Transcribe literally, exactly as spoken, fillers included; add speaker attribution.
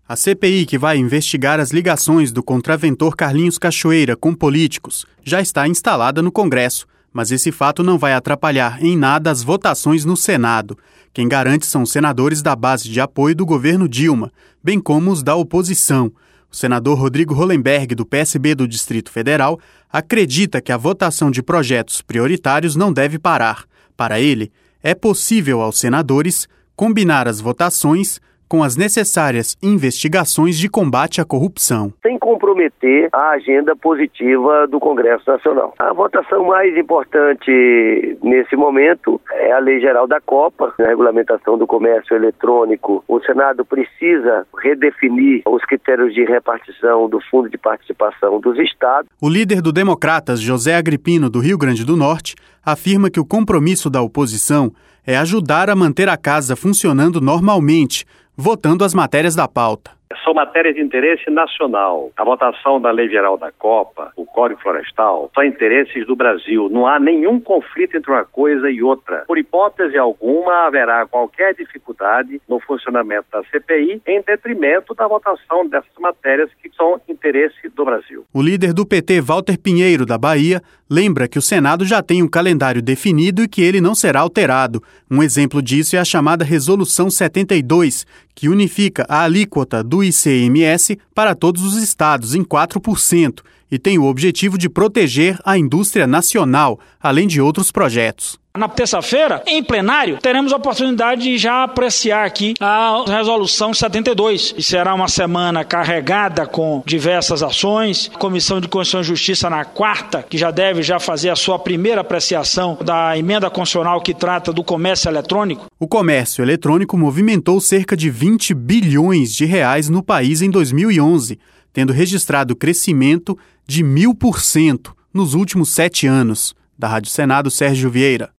Speaker 1: A C P I, que vai investigar as ligações do contraventor Carlinhos Cachoeira com políticos, já está instalada no Congresso, mas esse fato não vai atrapalhar em nada as votações no Senado. Quem garante são senadores da base de apoio do governo Dilma, bem como os da oposição. O senador Rodrigo Hollenberg, do P S B do Distrito Federal, acredita que a votação de projetos prioritários não deve parar. Para ele, é possível aos senadores combinar as votações com as necessárias investigações de combate à corrupção.
Speaker 2: Sem comprometer a agenda positiva do Congresso Nacional. A votação mais importante nesse momento é a Lei Geral da Copa, a regulamentação do comércio eletrônico. O Senado precisa redefinir os critérios de repartição do Fundo de Participação dos Estados.
Speaker 1: O líder do Democratas, José Agripino, do Rio Grande do Norte, afirma que o compromisso da oposição é ajudar a manter a casa funcionando normalmente, votando as matérias da pauta.
Speaker 3: São matérias de interesse nacional. A votação da Lei Geral da Copa, o Código Florestal, são interesses do Brasil. Não há nenhum conflito entre uma coisa e outra. Por hipótese alguma, haverá qualquer dificuldade no funcionamento da C P I em detrimento da votação dessas matérias que são interesse do Brasil.
Speaker 1: O líder do P T, Walter Pinheiro, da Bahia, lembra que o Senado já tem um calendário definido e que ele não será alterado. Um exemplo disso é a chamada Resolução setenta e dois, que unifica a alíquota do I C M S para todos os estados em quatro por cento e tem o objetivo de proteger a indústria nacional, além de outros projetos.
Speaker 4: Na terça-feira, em plenário, teremos a oportunidade de já apreciar aqui a Resolução setenta e dois. E será uma semana carregada com diversas ações. A Comissão de Constituição e Justiça na quarta, que já deve já fazer a sua primeira apreciação da emenda constitucional que trata do comércio eletrônico.
Speaker 1: O comércio eletrônico movimentou cerca de vinte bilhões de reais no país em dois mil e onze, tendo registrado crescimento de mil por cento nos últimos sete anos. Da Rádio Senado, Sérgio Vieira.